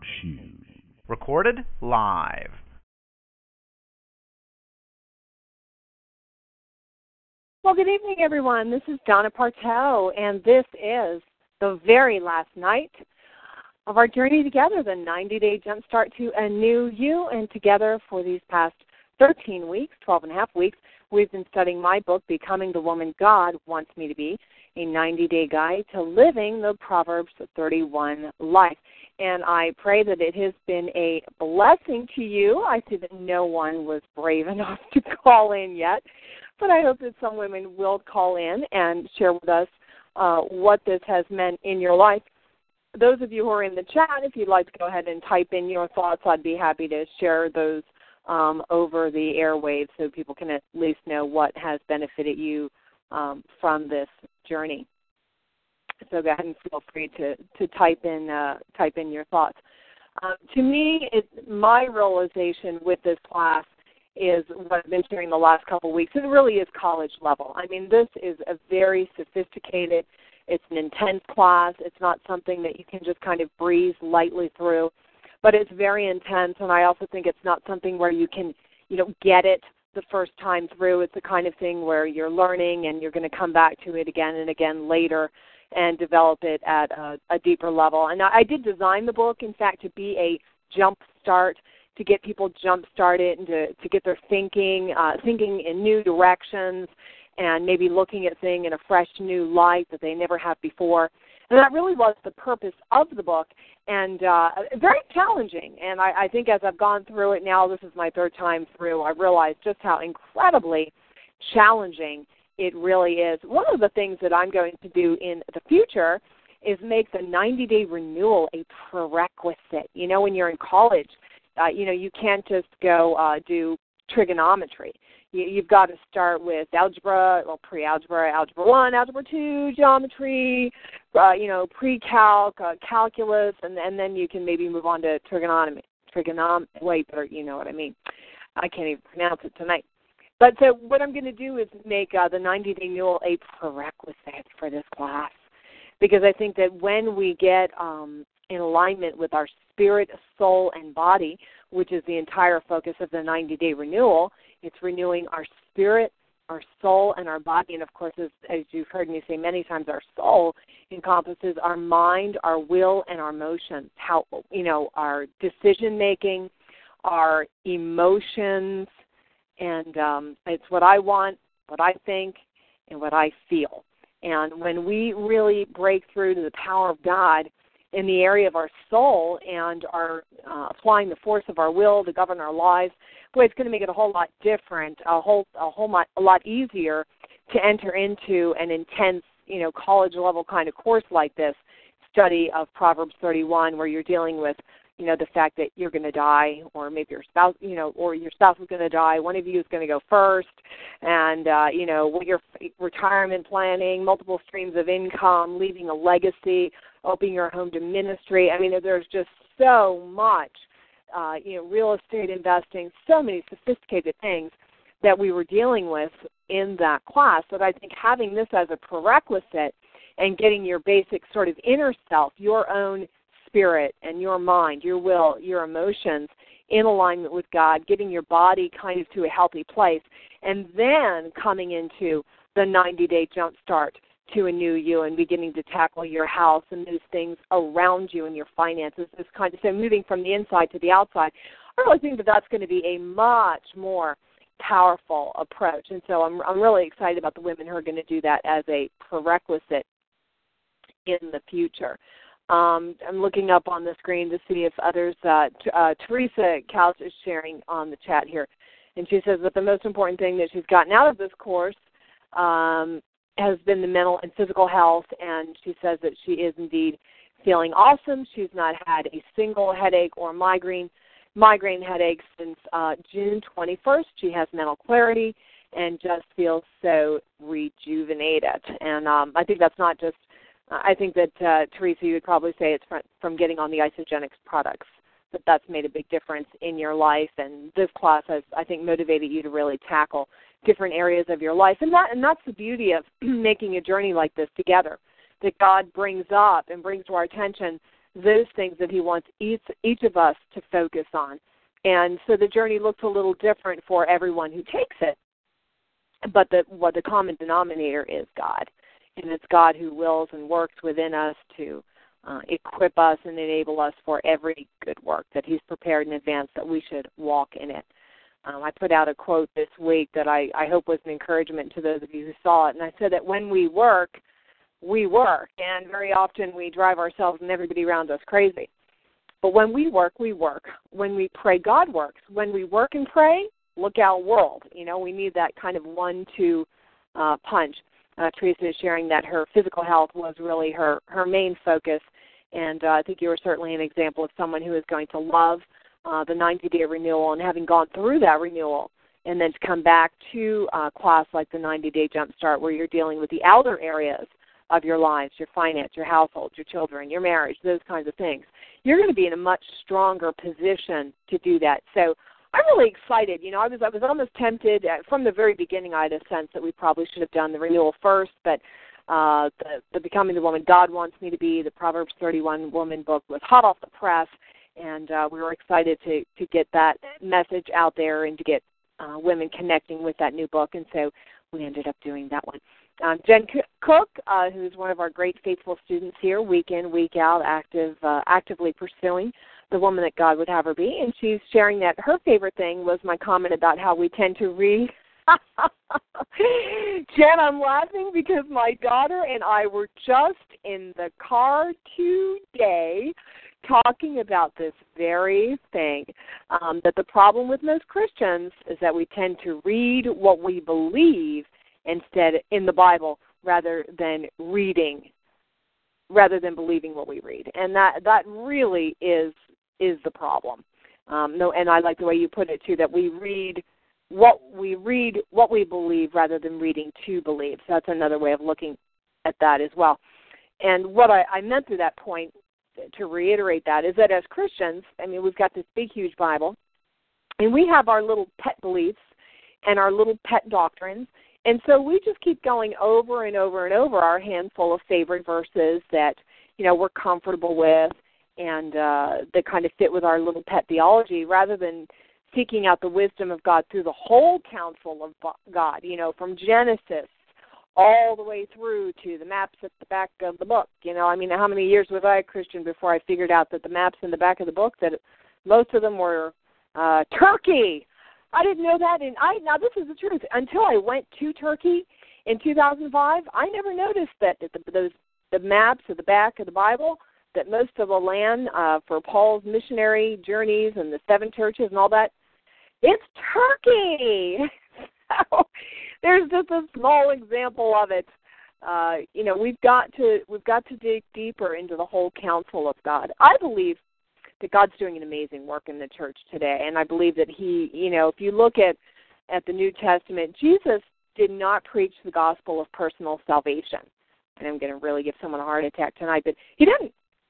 Shoes. Recorded live. Well, good evening, everyone. This is Donna Parteau, and this is the very last night of our journey together, the 90-day jumpstart to a new you. And together for these past 13 weeks, 12 and a half weeks, we've been studying my book, Becoming the Woman God Wants Me to Be, a 90-day guide to living the Proverbs 31 life. And I pray that it has been a blessing to you. I see that no one was brave enough to call in yet, but I hope that some women will call in and share with us what this has meant in your life. Those of you who are in the chat, if you'd like to go ahead and type in your thoughts, I'd be happy to share those over the airwaves so people can at least know what has benefited you from this journey. So go ahead and feel free to type in your thoughts. To me, my realization with this class is what I've been sharing the last couple of weeks. It really is college level. I mean, this is a very sophisticated, it's an intense class. It's not something that you can just kind of breeze lightly through, but it's very intense, and I also think it's not something where you can, get it the first time through. It's the kind of thing where you're learning and you're going to come back to it again and again later and develop it at a deeper level. And I did design the book, in fact, to be a jump start, to get people jump started and to get their thinking in new directions and maybe looking at things in a fresh new light that they never have before. And that really was the purpose of the book, and very challenging. And I think as I've gone through it now, this is my third time through, I realized just how incredibly challenging it really is. One of the things that I'm going to do in the future is make the 90-day renewal a prerequisite. When you're in college, you can't just go do trigonometry. You've got to start with algebra, pre-algebra, algebra 1, algebra 2, geometry, pre-calc, calculus, and then you can maybe move on to trigonometry. But you know what I mean. I can't even pronounce it tonight. But so what I'm going to do is make the 90-day renewal a prerequisite for this class, because I think that when we get in alignment with our spirit, soul, and body, which is the entire focus of the 90-day renewal, it's renewing our spirit, our soul, and our body. And, of course, as you've heard me say many times, our soul encompasses our mind, our will, and our emotions, our decision-making, our emotions, and it's what I want, what I think, and what I feel. And when we really break through to the power of God in the area of our soul and are applying the force of our will to govern our lives, boy, it's going to make it a whole lot different, a lot easier to enter into an intense, college-level kind of course like this, study of Proverbs 31, where you're dealing with, the fact that you're going to die, or maybe your spouse, or your spouse is going to die. One of you is going to go first, and, what your retirement planning, multiple streams of income, leaving a legacy, opening your home to ministry. I mean, there's just so much, real estate investing, so many sophisticated things that we were dealing with in that class, that I think having this as a prerequisite and getting your basic sort of inner self, your own spirit and your mind, your will, your emotions in alignment with God, getting your body kind of to a healthy place, and then coming into the 90-day jump start to a new you and beginning to tackle your house and those things around you and your finances, this kind of, so moving from the inside to the outside. I really think that that's going to be a much more powerful approach. And so I'm really excited about the women who are going to do that as a prerequisite in the future. I'm looking up on the screen to see if others, Teresa Couch is sharing on the chat here, and she says that the most important thing that she's gotten out of this course has been the mental and physical health, and she says that she is indeed feeling awesome. She's not had a single headache or migraine headache since June 21st. She has mental clarity and just feels so rejuvenated. And I think that's not just, I think that, Teresa, you would probably say it's from getting on the Isagenix products, that's made a big difference in your life. And this class has, I think, motivated you to really tackle different areas of your life. And that's the beauty of making a journey like this together, that God brings up and brings to our attention those things that he wants each of us to focus on. And so the journey looks a little different for everyone who takes it. But what the common denominator is God. And it's God who wills and works within us to equip us and enable us for every good work that he's prepared in advance that we should walk in it. I put out a quote this week that I hope was an encouragement to those of you who saw it. And I said that when we work, and very often we drive ourselves and everybody around us crazy. But when we work, we work. When we pray, God works. When we work and pray, look out world. We need that kind of 1-2 punch. Teresa is sharing that her physical health was really her main focus, and I think you were certainly an example of someone who is going to love the 90-day renewal, and having gone through that renewal and then to come back to a class like the 90-day Jumpstart where you're dealing with the outer areas of your lives, your finance, your household, your children, your marriage, those kinds of things. You're going to be in a much stronger position to do that. So I'm really excited. I was almost tempted. From the very beginning, I had a sense that we probably should have done the renewal first, but the Becoming the Woman God Wants Me to Be, the Proverbs 31 Woman book was hot off the press, and we were excited to get that message out there and to get women connecting with that new book, and so we ended up doing that one. Jen Cook, who's one of our great faithful students here, week in, week out, actively pursuing the woman that God would have her be, and she's sharing that her favorite thing was my comment about how we tend to read. Jen, I'm laughing because my daughter and I were just in the car today talking about this very thing, that the problem with most Christians is that we tend to read what we believe instead in the Bible rather than believing what we read. And that really is the problem. And I like the way you put it too, that we read what we believe rather than reading to believe. So that's another way of looking at that as well. And what I meant through that point, to reiterate that, is that as Christians, we've got this big, huge Bible, and we have our little pet beliefs and our little pet doctrines, and so we just keep going over and over and over our handful of favorite verses that, we're comfortable with and that kind of fit with our little pet theology, rather than seeking out the wisdom of God through the whole counsel of God, from Genesis all the way through to the maps at the back of the book. How many years was I a Christian before I figured out that the maps in the back of the book, that most of them were Turkey. I didn't know that. Now this is the truth. Until I went to Turkey in 2005, I never noticed that the maps at the back of the Bible, that most of the land for Paul's missionary journeys and the 7 churches and all that, it's Turkey. So there's just a small example of it. We've got to dig deeper into the whole counsel of God. I believe that God's doing an amazing work in the church today, and I believe that He, if you look at the New Testament, Jesus did not preach the gospel of personal salvation. And I'm going to really give someone a heart attack tonight, but He didn't.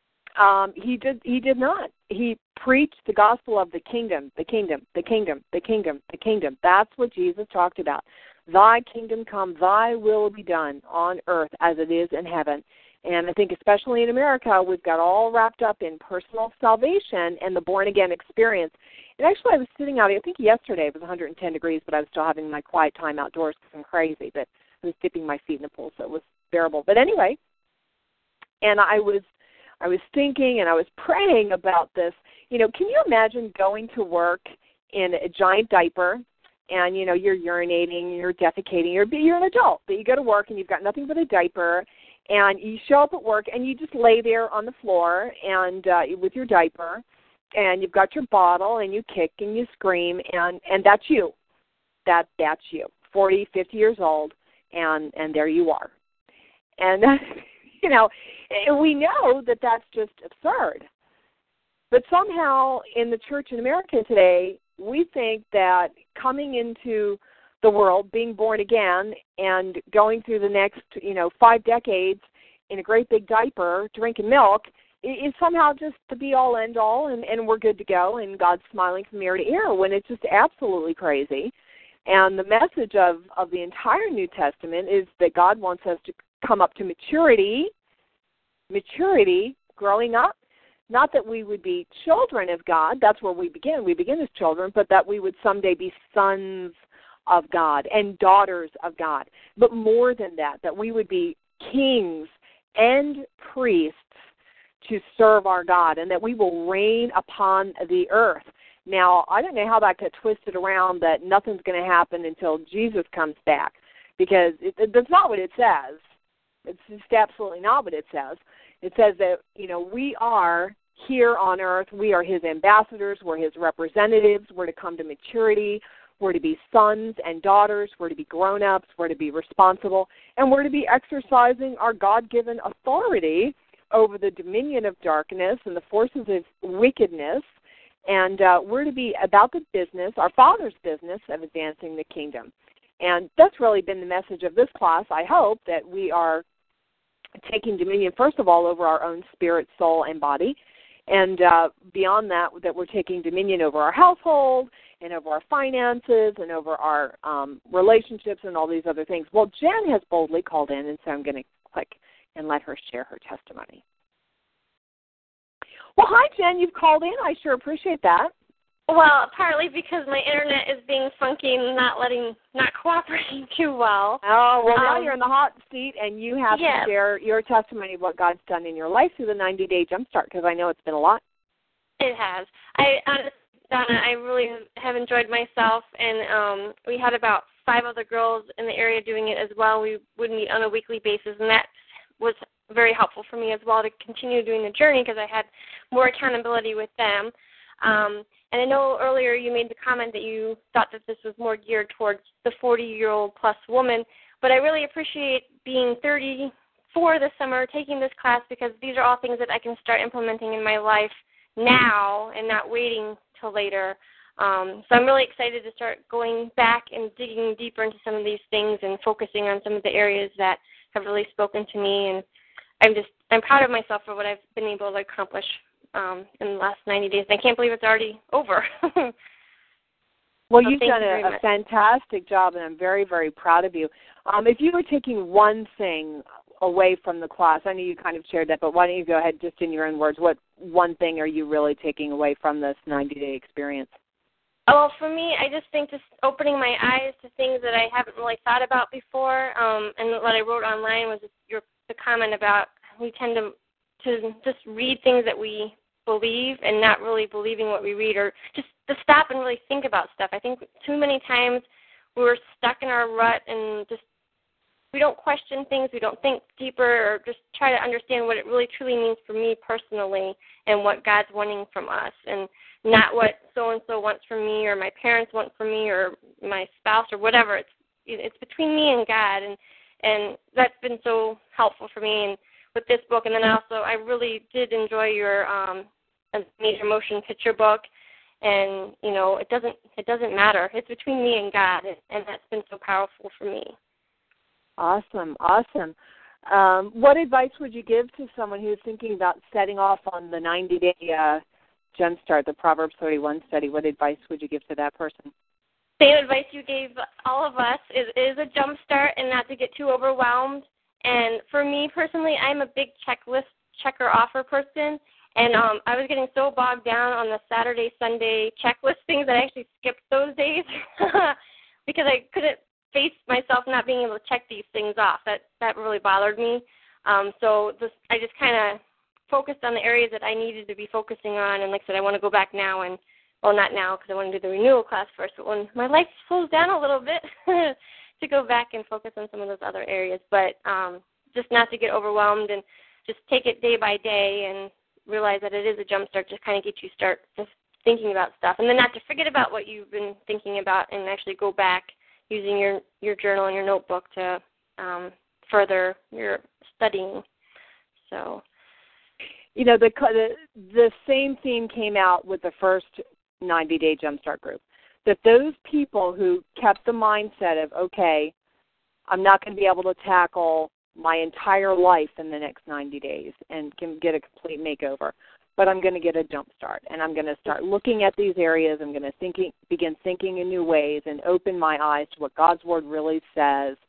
He did not. He preached the gospel of the kingdom, the kingdom, the kingdom, the kingdom, the kingdom. That's what Jesus talked about. Thy kingdom come, thy will be done on earth as it is in heaven. And I think especially in America, we've got all wrapped up in personal salvation and the born-again experience. And actually, I was sitting out, I think yesterday it was 110 degrees, but I was still having my quiet time outdoors because I'm crazy, but I was dipping my feet in the pool, so it was bearable. But anyway, and I was thinking and I was praying about this. Can you imagine going to work in a giant diaper and, you're urinating, you're defecating, you're an adult, but you go to work and you've got nothing but a diaper, and you show up at work and you just lay there on the floor and with your diaper, and you've got your bottle and you kick and you scream, and that's you. That's you, 40, 50 years old, and there you are. And we know that that's just absurd. But somehow in the church in America today, we think that coming into the world, being born again, and going through the next, 5 decades in a great big diaper, drinking milk, is somehow just the be-all, end-all, and we're good to go, and God's smiling from ear to ear, when it's just absolutely crazy. And the message of the entire New Testament is that God wants us to come up to maturity, growing up, not that we would be children of God, that's where we begin. We begin as children, but that we would someday be sons of God and daughters of God. But more than that, that we would be kings and priests to serve our God, and that we will reign upon the earth. Now, I don't know how that got twisted around that nothing's going to happen until Jesus comes back, because that's not what it says. It's just absolutely not what it says. It says that, we are here on earth. We are his ambassadors. We're his representatives. We're to come to maturity. We're to be sons and daughters. We're to be grown-ups. We're to be responsible. And we're to be exercising our God-given authority over the dominion of darkness and the forces of wickedness. And we're to be about the business, our Father's business, of advancing the kingdom. And that's really been the message of this class. I hope that we are taking dominion, first of all, over our own spirit, soul, and body. And beyond that, that we're taking dominion over our household and over our finances and over our relationships and all these other things. Well, Jen has boldly called in, and so I'm going to click and let her share her testimony. Well, hi, Jen. You've called in. I sure appreciate that. Well, partly because my internet is being funky and not cooperating too well. Oh, well, now you're in the hot seat, and you have yes. to share your testimony of what God's done in your life through the 90-day Jumpstart, because I know it's been a lot. It has. Donna, I really have enjoyed myself, and we had about 5 other girls in the area doing it as well. We would meet on a weekly basis, and that was very helpful for me as well to continue doing the journey, because I had more accountability with them. And I know earlier you made the comment that you thought that this was more geared towards the 40-year-old plus woman, but I really appreciate being 34 this summer, taking this class, because these are all things that I can start implementing in my life now and not waiting till later. So I'm really excited to start going back and digging deeper into some of these things and focusing on some of the areas that have really spoken to me, and I'm proud of myself for what I've been able to accomplish in the last 90 days. And I can't believe it's already over. Well, you've done a fantastic job, and I'm very, very proud of you. If you were taking one thing away from the class, I know you kind of shared that, but why don't you go ahead just in your own words, what one thing are you really taking away from this 90-day experience? Well, for me, I just think just opening my eyes to things that I haven't really thought about before, and what I wrote online was the comment about we tend to just read things that we believe and not really believing what we read, or just to stop and really think about stuff. I think too many times we're stuck in our rut and just we don't question things, we don't think deeper, or just try to understand what it really truly means for me personally and what God's wanting from us, and not what so-and-so wants from me or my parents want from me or my spouse or whatever. It's between me and God, and that's been so helpful for me and with this book. And then also I really did enjoy your major motion picture book, and it doesn't matter. It's between me and God, and that's been so powerful for me. Awesome. What advice would you give to someone who's thinking about setting off on the 90-day Jumpstart, the Proverbs 31 study? What advice would you give to that person? Same advice you gave all of us is a jumpstart and not to get too overwhelmed. And for me personally, I'm a big checklist checker-offer person, and I was getting so bogged down on the Saturday, Sunday checklist things that I actually skipped those days because I couldn't face myself not being able to check these things off. That really bothered me. I just kind of focused on the areas that I needed to be focusing on, and like I said, I want to go back now, and well, not now because I want to do the renewal class first, but when my life slows down a little bit to go back and focus on some of those other areas, but just not to get overwhelmed and just take it day by day and realize that it is a jump start, just kind of get you start just thinking about stuff, and then not to forget about what you've been thinking about and actually go back using your journal and your notebook to further your studying. So, the same theme came out with the first 90-day Jumpstart group, that those people who kept the mindset of, okay, I'm not going to be able to tackle my entire life in the next 90 days and can get a complete makeover, but I'm going to get a jump start, and I'm going to start looking at these areas. I'm going to begin thinking in new ways and open my eyes to what God's Word really says,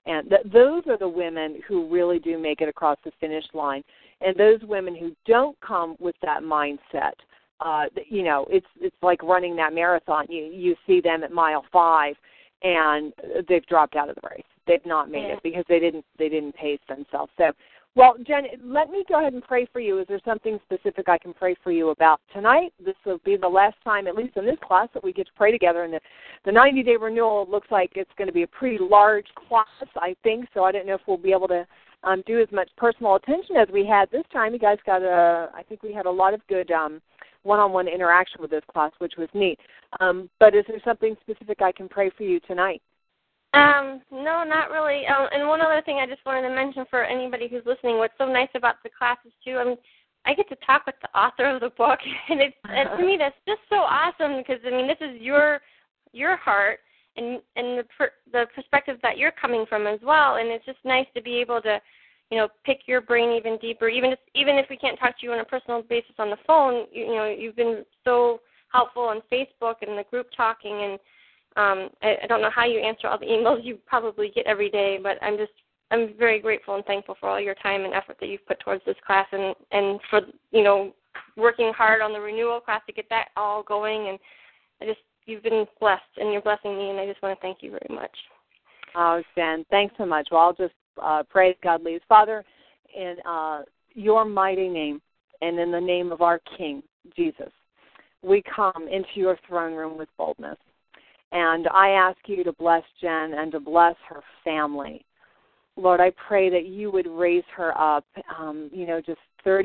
And those are the women who really do make it across the finish line. And those women who don't come with that mindset, it's like running that marathon. You see them at mile 5, and they've dropped out of the race. They've not made it because they didn't pace themselves. So, well, Jen, let me go ahead and pray for you. Is there something specific I can pray for you about tonight? This will be the last time, at least in this class, that we get to pray together. And the 90-day renewal looks like it's going to be a pretty large class, I think. So I don't know if we'll be able to do as much personal attention as we had this time. You guys I think we had a lot of good one-on-one interaction with this class, which was neat. But is there something specific I can pray for you tonight? No, not really. And one other thing I just wanted to mention for anybody who's listening, what's so nice about the classes too, I mean, I get to talk with the author of the book, and to me that's just so awesome because, I mean, this is your heart and the perspective that you're coming from as well, and it's just nice to be able to, pick your brain even deeper, even if we can't talk to you on a personal basis on the phone. You've been so helpful on Facebook and the group talking, and I don't know how you answer all the emails you probably get every day, but I'm very grateful and thankful for all your time and effort that you've put towards this class and for, working hard on the renewal class to get that all going. And you've been blessed, and you're blessing me, and I just want to thank you very much. Oh, Jen, thanks so much. Well, I'll just pray as God leads. Father, in your mighty name and in the name of our King, Jesus, we come into your throne room with boldness. And I ask you to bless Jen and to bless her family. Lord, I pray that you would raise her up, just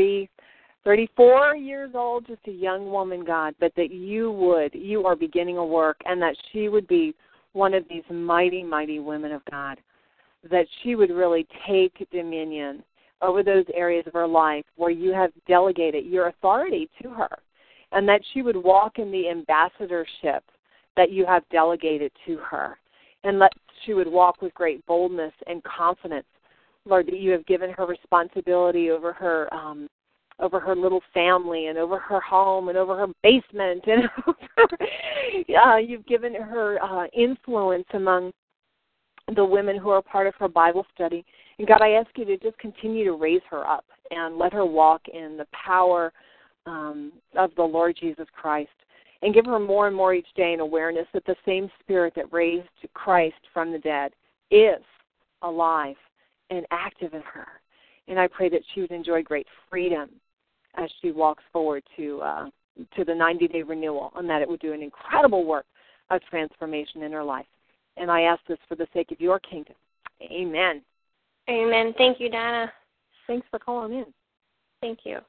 34 years old, just a young woman, God, but that you are beginning a work, and that she would be one of these mighty, mighty women of God, that she would really take dominion over those areas of her life where you have delegated your authority to her, and that she would walk in the ambassadorship that you have delegated to her, and that she would walk with great boldness and confidence, Lord, that you have given her responsibility over her little family and over her home and over her basement, and you've given her influence among the women who are part of her Bible study. And God, I ask you to just continue to raise her up and let her walk in the power of the Lord Jesus Christ. And give her more and more each day an awareness that the same Spirit that raised Christ from the dead is alive and active in her. And I pray that she would enjoy great freedom as she walks forward to the 90-day renewal, and that it would do an incredible work of transformation in her life. And I ask this for the sake of your kingdom. Amen. Amen. Thank you, Donna. Thanks for calling in. Thank you.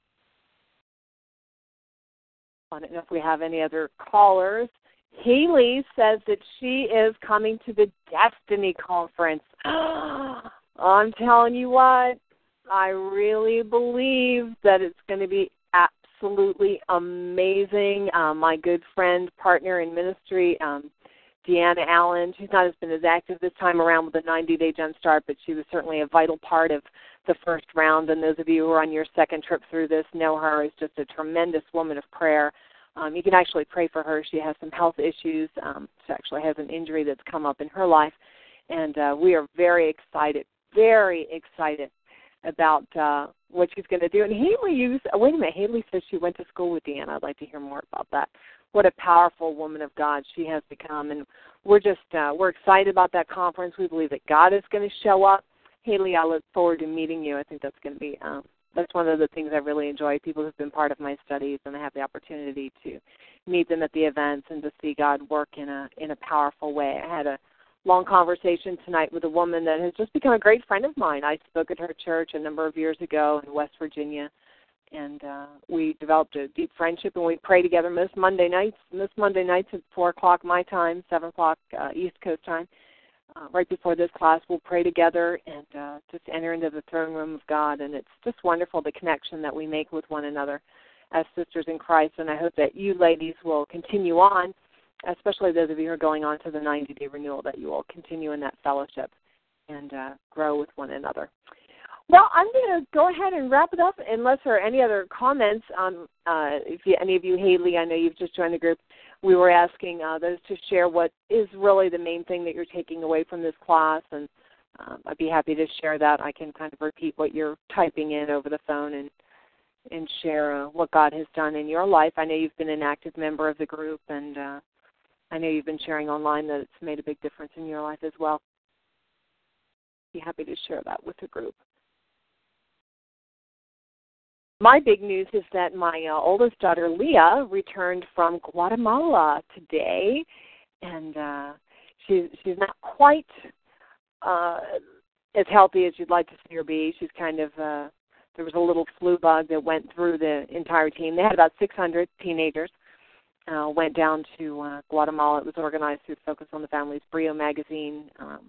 I don't know if we have any other callers. Haley says that she is coming to the Destiny Conference. I'm telling you what, I really believe that it's going to be absolutely amazing. My good friend, partner in ministry, Deanna Allen, she's not been as active this time around with the 90-day Jumpstart, but she was certainly a vital part of the first round. And those of you who are on your second trip through this know her as just a tremendous woman of prayer. You can actually pray for her. She has some health issues. She actually has an injury that's come up in her life. And we are very excited about what she's going to do. And Haley says she went to school with Deanna. I'd like to hear more about that. What a powerful woman of God she has become. And we're excited about that conference. We believe that God is going to show up. Haley, I look forward to meeting you. I think that's going to be that's one of the things I really enjoy, people who've been part of my studies, and I have the opportunity to meet them at the events and to see God work in a powerful way. I had a long conversation tonight with a woman that has just become a great friend of mine. I spoke at her church a number of years ago in West Virginia, and we developed a deep friendship, and we pray together most Monday nights at 4 o'clock my time, 7 o'clock East Coast time. Right before this class, we'll pray together and just enter into the throne room of God. And it's just wonderful, the connection that we make with one another as sisters in Christ. And I hope that you ladies will continue on, especially those of you who are going on to the 90-day renewal, that you will continue in that fellowship and grow with one another. Well, I'm going to go ahead and wrap it up unless there are any other comments. Any of you, Haley, I know you've just joined the group. We were asking those to share what is really the main thing that you're taking away from this class and I'd be happy to share that. I can kind of repeat what you're typing in over the phone and share what God has done in your life. I know you've been an active member of the group, and I know you've been sharing online that it's made a big difference in your life as well. Be happy to share that with the group. My big news is that my oldest daughter, Leah, returned from Guatemala today, and she's not quite as healthy as you'd like to see her be. She's kind of, there was a little flu bug that went through the entire team. They had about 600 teenagers, went down to Guatemala. It was organized through Focus on the Family's Brio magazine,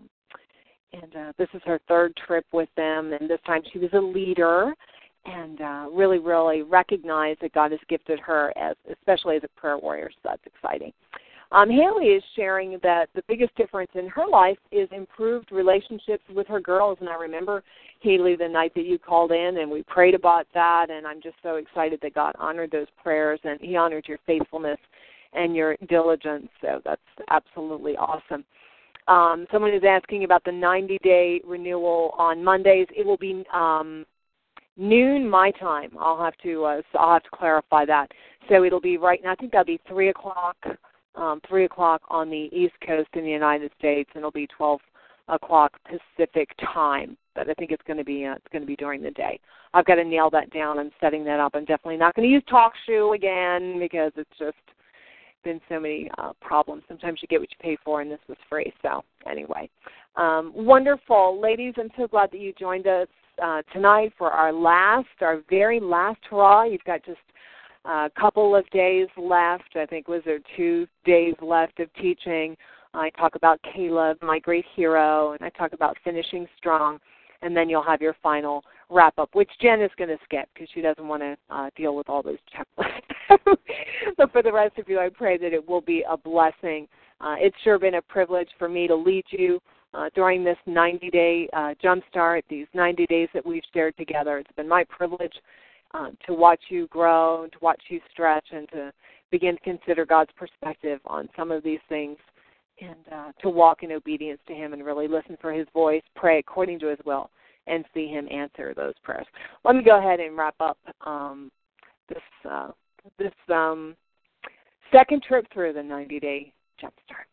and this is her third trip with them, and this time she was a leader, and really, really recognized that God has gifted her, especially as a prayer warrior, so that's exciting. Haley is sharing that the biggest difference in her life is improved relationships with her girls, and I remember, Haley, the night that you called in, and we prayed about that, and I'm just so excited that God honored those prayers, and he honored your faithfulness and your diligence, so that's absolutely awesome. Someone is asking about the 90-day renewal on Mondays. It will be noon my time. I'll have to clarify that. So it'll be right now. I think that'll be 3 o'clock. 3 o'clock on the East Coast in the United States, and it'll be 12 o'clock Pacific time. But I think it's going to be during the day. I've got to nail that down. I'm setting that up. I'm definitely not going to use TalkShoe again because it's just been so many problems. Sometimes you get what you pay for, and this was free. So anyway, wonderful, ladies. I'm so glad that you joined us tonight for our very last hurrah. You've got just a couple of days left. I think was there 2 days left of teaching. I talk about Caleb, my great hero, and I talk about finishing strong, and then you'll have your final wrap-up, which Jen is going to skip because she doesn't want to deal with all those checklists. So for the rest of you, I pray that it will be a blessing. It's sure been a privilege for me to lead you during this 90-day jumpstart, these 90 days that we've shared together. It's been my privilege to watch you grow, to watch you stretch, and to begin to consider God's perspective on some of these things, and to walk in obedience to him and really listen for his voice, pray according to his will, and see him answer those prayers. Let me go ahead and wrap up this second trip through the 90-day jumpstart.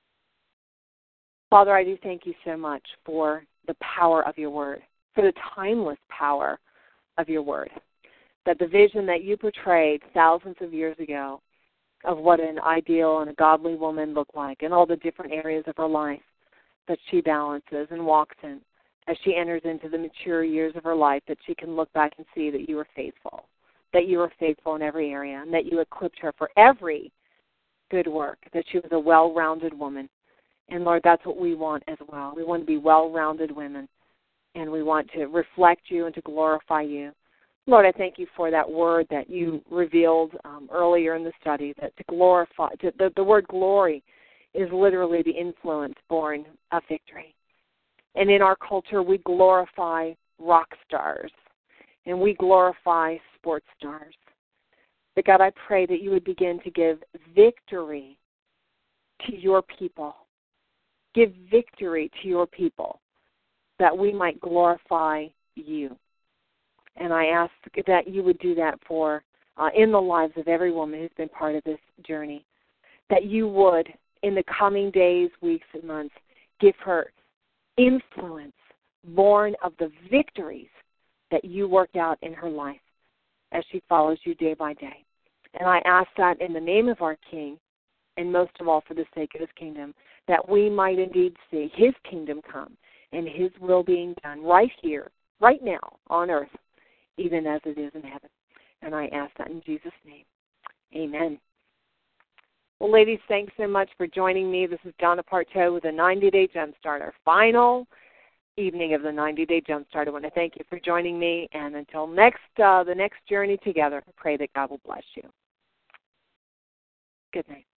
Father, I do thank you so much for the power of your word, for the timeless power of your word, that the vision that you portrayed thousands of years ago of what an ideal and a godly woman looked like in all the different areas of her life that she balances and walks in as she enters into the mature years of her life, that she can look back and see that you were faithful in every area, and that you equipped her for every good work, that she was a well-rounded woman. And, Lord, that's what we want as well. We want to be well-rounded women, and we want to reflect you and to glorify you. Lord, I thank you for that word that you revealed earlier in the study, that to glorify, the word glory is literally the influence born of victory. And in our culture, we glorify rock stars, and we glorify sports stars. But God, I pray that you would begin to give victory to your people. Give victory to your people, that we might glorify you. And I ask that you would do that for in the lives of every woman who's been part of this journey, that you would, in the coming days, weeks, and months, give her influence born of the victories that you worked out in her life as she follows you day by day. And I ask that in the name of our King, and most of all for the sake of his kingdom, that we might indeed see his kingdom come and his will being done right here, right now on earth, even as it is in heaven. And I ask that in Jesus' name. Amen. Well, ladies, thanks so much for joining me. This is Donna Parteau with the 90-Day Jumpstart, our final evening of the 90-Day Jumpstart. I want to thank you for joining me. And until the next journey together, I pray that God will bless you. Good night.